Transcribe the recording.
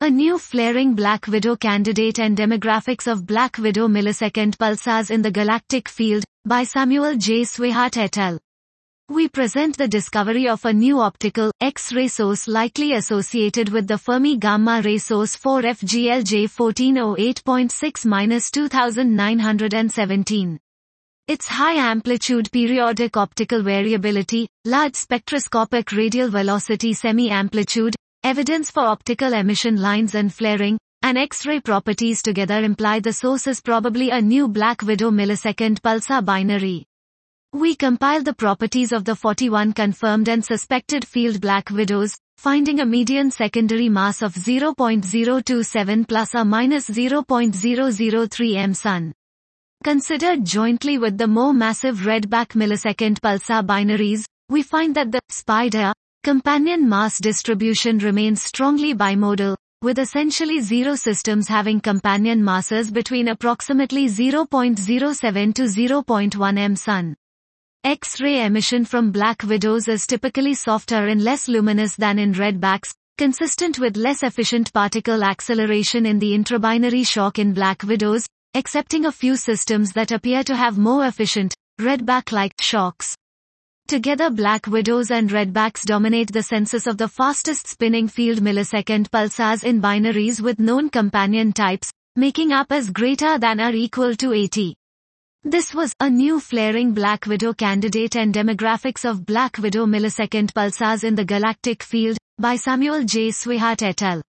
A new flaring black widow candidate and demographics of black widow millisecond pulsars in the galactic field, by Samuel J. Swihart et al. We present the discovery of a new optical, X-ray source likely associated with the Fermi gamma ray source 4FGLJ 1408.6-2917. Its high-amplitude periodic optical variability, large spectroscopic radial velocity semi-amplitude, evidence for optical emission lines and flaring, and X-ray properties together imply the source is probably a new black widow millisecond pulsar binary. We compiled the properties of the 41 confirmed and suspected field black widows, finding a median secondary mass of 0.027 plus or minus 0.003 m-sun. Considered jointly with the more massive redback millisecond pulsar binaries, we find that the spider companion mass distribution remains strongly bimodal, with essentially zero systems having companion masses between approximately 0.07 to 0.1 m-sun. X-ray emission from black widows is typically softer and less luminous than in redbacks, consistent with less efficient particle acceleration in the intrabinary shock in black widows, excepting a few systems that appear to have more efficient, redback-like, shocks. Together black widows and redbacks dominate the census of the fastest spinning field millisecond pulsars in binaries with known companion types, making up as greater than or equal to 80. This was a new flaring black widow candidate and demographics of black widow millisecond pulsars in the galactic field, by Samuel J. Swihart et al.